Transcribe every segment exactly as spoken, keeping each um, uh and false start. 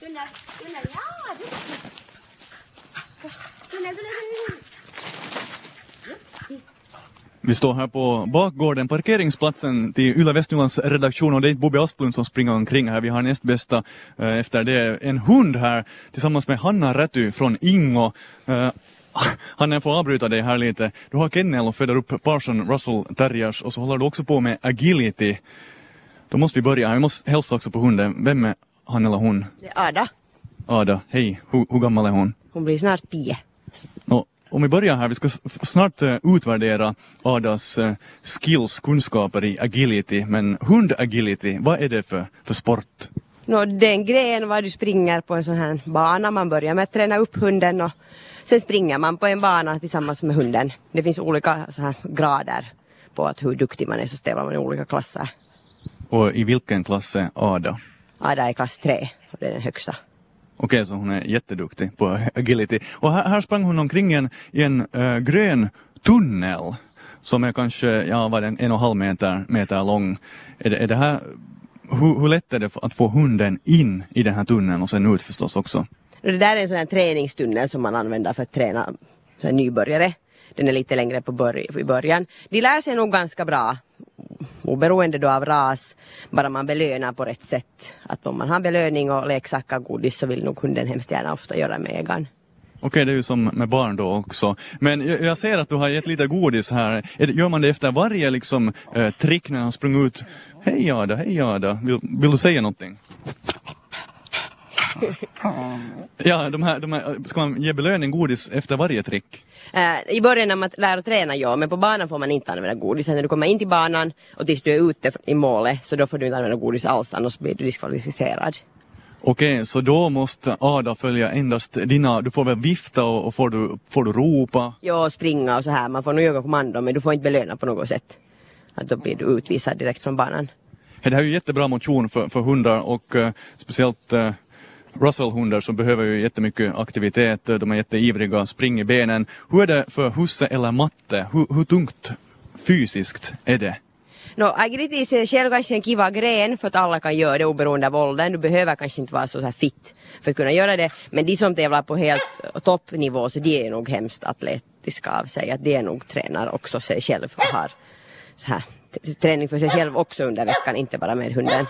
Gunnar, Gunnar, ja, du. Gunnar, Gunnar, Gunnar. Vi står här på bakgården, parkeringsplatsen till Yle Västnylands redaktion, och det är Bobby Asplund som springer omkring här. Vi har näst bästa eh, efter det en hund här tillsammans med Hanna Räty från Ingo. Eh, Hanna, jag får avbryta dig här lite. Du har kennel och föder upp Parson Russell Terriers, och så håller du också på med agility. Då måste vi börja här. Vi måste hälsa också på hunden. Vem är han eller hon? Det är Ada. Ada, hej. Hur, hur gammal är hon? Hon blir snart tio. Och om vi börjar här, vi ska snart uh, utvärdera Adas uh, skills, kunskaper i agility. Men hundagility, vad är det för, för sport? No, det är en gren var du springer på en sån här bana. Man börjar med att träna upp hunden och sen springer man på en bana tillsammans med hunden. Det finns olika så här grader på att hur duktig man är, så tävlar man i olika klasser. Och i vilken klass är Ada? Ada är klass tre och det är den högsta. Okej, så hon är jätteduktig på agility. Och här, här sprang hon omkring en, i en uh, grön tunnel som är kanske ja, var en, en och en halv meter, meter lång. Är det, är det här, hur, hur lätt är det att få hunden in i den här tunneln och sen ut förstås också? Det där är en sån här träningstunnel som man använder för att träna så här nybörjare. Den är lite längre på bör- i början. De lär sig nog ganska bra, oberoende då av ras, bara man belönar på rätt sätt. Att om man har belöning och leksaker och godis så vill nog hunden hemskt gärna ofta göra med ägaren. Okej, det är ju som med barn då också. Men jag, jag ser att du har gett lite godis här. Är det, gör man det efter varje liksom, eh, trick när han sprung ut? Hej Ada, hej Ada. Vill, vill du säga någonting? Ja, de här, de här, ska man ge belöning godis efter varje trick? Uh, I början när man lär att träna, ja, men på banan får man inte använda godis. När du kommer in till banan och tills du är ute i målet, så då får du inte använda godis alls, annars blir du diskvalificerad. Okej, så då måste Ada följa endast dina, du får väl vifta och, och får, du, får du ropa? Ja, springa och så här, man får nog göra kommando, men du får inte belöna på något sätt. Att då blir du utvisad direkt från banan. Det här är ju jättebra motion för, för hundar och uh, speciellt uh, Russell-hundar som behöver ju jättemycket aktivitet, de är jätteivriga, spring i benen. Hur är det för husse eller matte? Hur, hur tungt fysiskt är det? No, agility är själv kanske en kiva gren för att alla kan göra det oberoende av åldern. Du behöver kanske inte vara så här fit för att kunna göra det. Men de som tävlar på helt toppnivå, så de är nog hemskt atletiska av sig. Att de är nog tränar också sig själv och har så här, t- träning för sig själv också under veckan, inte bara med hunden.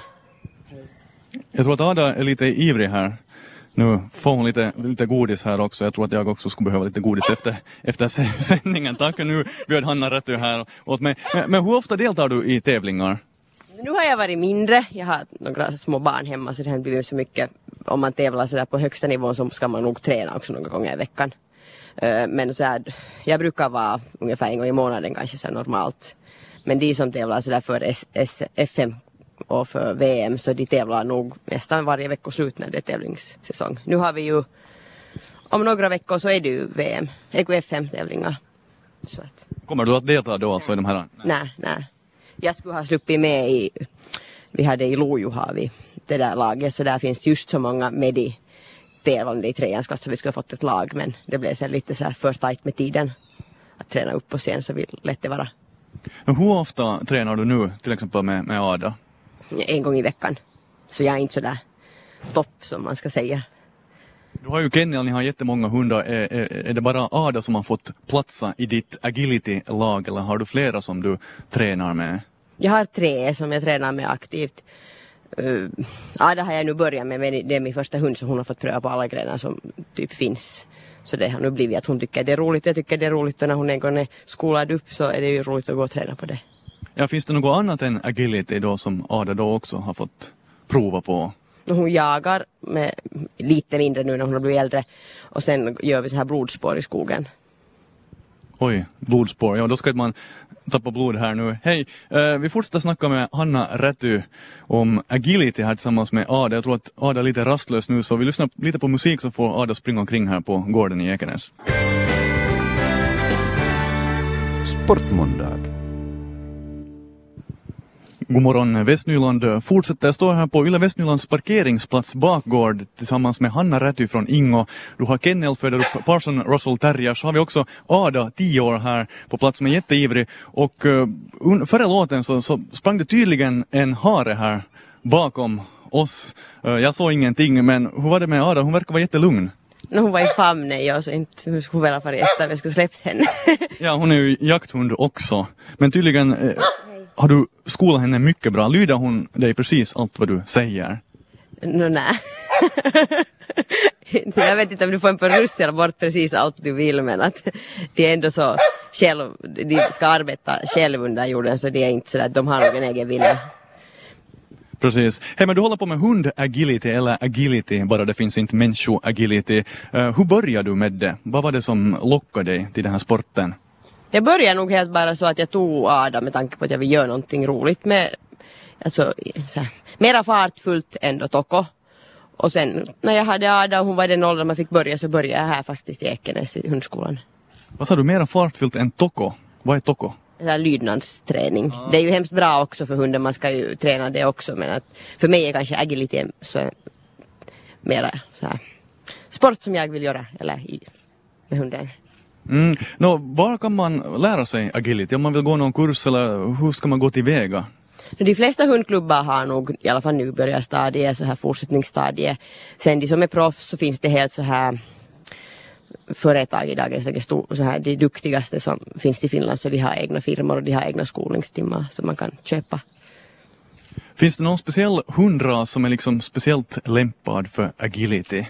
Jag tror att Ada är lite ivrig här. Nu får hon lite, lite godis här också. Jag tror att jag också skulle behöva lite godis efter, efter sändningen. Tack, nu bjöd Hanna Räty här åt mig. Men, men hur ofta deltar du i tävlingar? Nu har jag varit mindre. Jag har några små barn hemma, så det har inte blivit så mycket. Om man tävlar så där på högsta nivån så ska man nog träna också några gånger i veckan. Men så här, jag brukar vara ungefär en gång i månaden kanske så normalt. Men de som tävlar så där för S- S- F M och för V M, så de tävlar nog nästan varje veckoslut när det är tävlingssäsong. Nu har vi ju, om några veckor så är det ju V M, E K F M-tävlingar. Så att. Kommer du att delta då alltså i de här? Nej, nej. Jag skulle ha sluppit med i, vi hade i Lojo har vi det där laget, så där finns just så många med i tävlande i treans klass, så vi skulle ha fått ett lag, men det blev sen lite så här för tajt med tiden att träna upp och sen så vill lätt det vara. Men hur ofta tränar du nu till exempel med, med Ada? En gång i veckan. Så jag är inte så där topp som man ska säga. Du har ju kennel, ni har jättemånga hundar. Är, är, är det bara Ada som har fått platsa i ditt agility-lag, eller har du flera som du tränar med? Jag har tre som jag tränar med aktivt. Uh, Ada har jag nu börjat med, men det är min första hund, så hon har fått pröva på alla grenar som typ finns. Så det har nu blivit att hon tycker det är roligt. Jag tycker det är roligt, och när hon en gång är skolad upp så är det ju roligt att gå och träna på det. Ja, finns det något annat än agility då som Ada då också har fått prova på? Hon jagar med lite mindre nu när hon har blivit äldre. Och sen gör vi så här blodspår i skogen. Oj, blodspår. Ja, då ska man tappa blod här nu. Hej, eh, vi fortsätter snacka med Hanna Räty om agility här tillsammans med Ada. Jag tror att Ada är lite rastlös nu, så vi lyssnar lite på musik så får Ada springa omkring här på gården i Ekenäs. Sportmåndag. God morgon, Västnyland fortsätter. Jag står här på Yle Västnylands parkeringsplats bakgård tillsammans med Hanna Räty från Ingo. Du har kennel, föder upp Parson Russell Terriers. Så har vi också Ada, tio år, här på plats som är jätteivrig. Och uh, före låten så, så sprang det tydligen en hare här bakom oss. Uh, jag såg ingenting, men hur var det med Ada? Hon verkar vara jättelugn. No, hon var i famnen, jag så inte hur skulle väl fara efter om jag skulle släppt henne. Ja, hon är ju jakthund också. Men tydligen eh, har du skolat henne mycket bra. Lyder hon dig precis allt vad du säger? No, nej. Jag vet inte om du får en på russel bort precis allt du vill, men att de är ändå så själv, de ska arbeta själv under jorden, så det är inte så att de har någon egen vilja. Precis. Hej, men du håller på med hund-agility eller agility, bara det finns inte människo-agility. Uh, hur började du med det? Vad var det som lockade dig till den här sporten? Jag började nog helt bara så att jag tog Ada med tanke på att jag vill göra någonting roligt med, alltså, så här, mera fartfullt än då Toko. Och sen när jag hade Ada och hon var den åldern man fick börja, så började jag här faktiskt i Ekenäs i hundskolan. Vad sa du, mera fartfyllt än Toko? Vad är Toko? Det är lydnadsträning. Ah. Det är ju hemskt bra också för hunden, man ska ju träna det också, men att för mig är kanske agility så mera så här sport som jag vill göra eller i, med hunden. Mm. No, var kan man lära sig agility? Om man vill gå någon kurs eller hur ska man gå tillväga? De flesta hundklubbar har nog i alla fall nybörjarstadiet, så här fortsättningsstadiet. Sen de som är proffs så finns det helt så här företag i dagens så här, de duktigaste som finns i Finland, så de har egna firmor och de har egna skolningstimmar som man kan köpa. Finns det någon speciell hundras som är liksom speciellt lämpad för agility?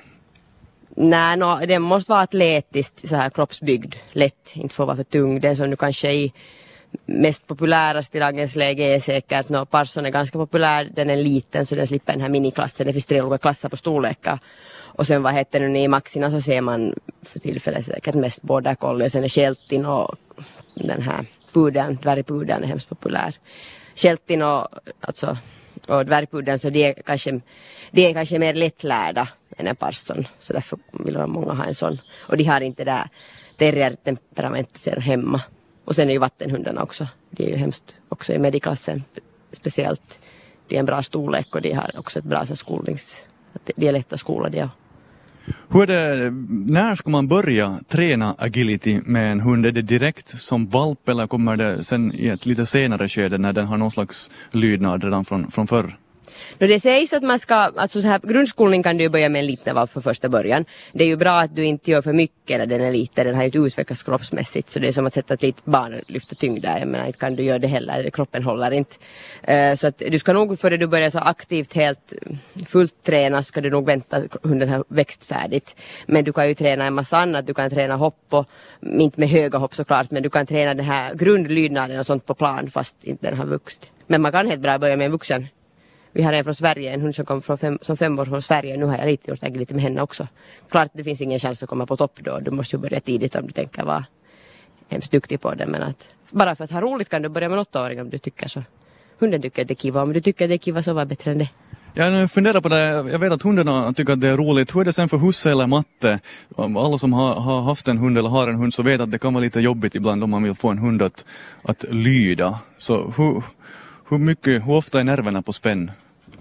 Nej, no, den måste vara atletiskt så här kroppsbyggd, lätt, inte får vara för tung. Den som nu kanske är mest populärast i dagens läge är säkert, no, Parson är ganska populär, den är liten så den slipper den här miniklassen, det finns tre olika klasser på storlekar. Och sen vad heter det nu i Maxina så ser man för tillfället säkert mest border collie, och sen är Sheltin och den här pudeln, dvärgpudeln är hemskt populär. Sheltin och, alltså, och dvärgpudeln, så det är kanske, det är kanske mer lättlärda än en Parson, så därför vill många ha en sån. Och de har inte det där terrier-temperamentet sedan hemma. Och sen är ju vattenhundarna också, det är ju hemskt också i mediklassen speciellt. Det är en bra storlek och de har också ett bra så skolnings, det är lätt att skola det. Hur är det, när ska man börja träna agility med en hund? Är det direkt som valp eller kommer det sen i ett lite senare skede när den har någon slags lydnad redan från, från förr? Då det sägs att man ska, alltså så här, grundskolning kan du börja med en liten valp för första början. Det är ju bra att du inte gör för mycket när den är liten, den har ju inte utvecklats kroppsmässigt, så det är som att sätta ett litet barn och lyfta tyngd där, jag menar inte kan du göra det heller, kroppen håller inte. Uh, så att du ska nog, före du börjar så aktivt helt fullt träna, ska du nog vänta att hunden har växt färdigt. Men du kan ju träna en massa annat, du kan träna hopp och, inte med höga hopp såklart, men du kan träna den här grundlydnaden och sånt på plan fast inte den har vuxit. Men man kan helt bra börja med en vuxen. Vi har en från Sverige, en hund som kom från fem, som fem år från Sverige. Nu har jag lite gjort agility med henne också. Klart det finns ingen chans att komma på topp då. Du måste ju börja tidigt om du tänker vara hemskt duktig på det. Men att, bara för att ha roligt kan du börja med åttaåring om du tycker så. Hunden tycker att det är kiva. Om du tycker att det är kiva så var bättre än det. Jag funderar på det. Jag vet att hundarna tycker att det är roligt. Hur är det sen för husse eller matte? Alla som har, har haft en hund eller har en hund så vet att det kan vara lite jobbigt ibland om man vill få en hund att, att lyda. Så hur, hur mycket, hur ofta är nerverna på spänn?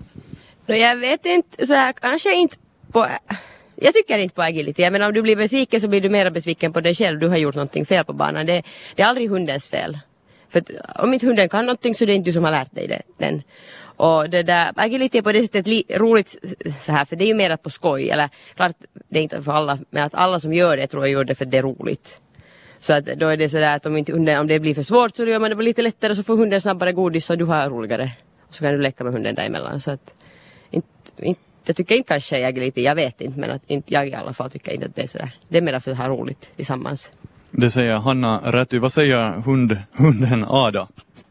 No, jag vet inte, så här, kanske inte på, jag tycker inte på agility. Jag menar, om du blir besviken så blir du mer besviken på dig själv. Du har gjort någonting fel på banan. Det, det är aldrig hundens fel. För att, om inte hunden kan någonting så det är inte du som har lärt dig det, den. Och det där, agility är på det sättet li, roligt så här, för det är ju mer på skoj. Eller klart, det är inte för alla, men att alla som gör det tror jag gör det för det är roligt. Så att då är det sådär att om, inte hunden, om det blir för svårt så gör man det lite lättare, så får hunden snabbare godis och du har roligare. Och så kan du leka med hunden däremellan. Så att Inte, inte, jag tycker inte kanske jag är lite, jag vet inte, men att inte, jag i alla fall tycker inte att det är sådär. Det är mer för att ha roligt tillsammans. Det säger Hanna Rätty. Vad säger hund, hunden Ada?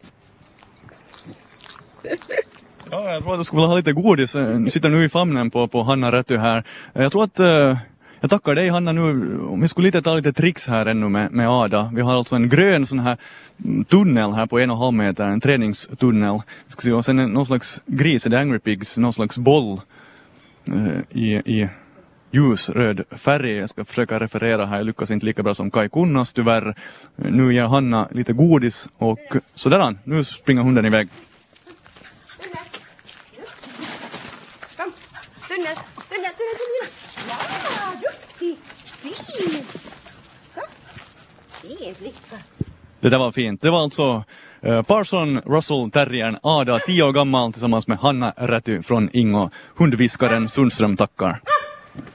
Ja, jag tror att du skulle vilja ha lite godis. Jag sitter nu i famnen på, på Hanna Rätty här. Jag tror att uh, jag tackar dig Hanna nu. Om vi skulle lite ta lite tricks här ännu med, med Ada. Vi har alltså en grön sån här tunnel här på en och en halv meter, en träningstunnel. Ska se, och sen någon slags gris, det Angry Pigs, någon slags boll uh, i, i ljusröd färg. Jag ska försöka referera här, jag lyckas inte lika bra som Kai Kunnas tyvärr. Nu ger Hanna lite godis och sådär, nu springer hunden iväg. Kom, tunnel, tunnel, tunnel, tunnel. Ja, duktig, fin. Så, fin flicka. Det där var fint. Det var alltså Uh, Parson Russell Terriern Ada, tio år gammal, tillsammans med Hanna Räty från Ingo. Hundviskaren Sundström tackar.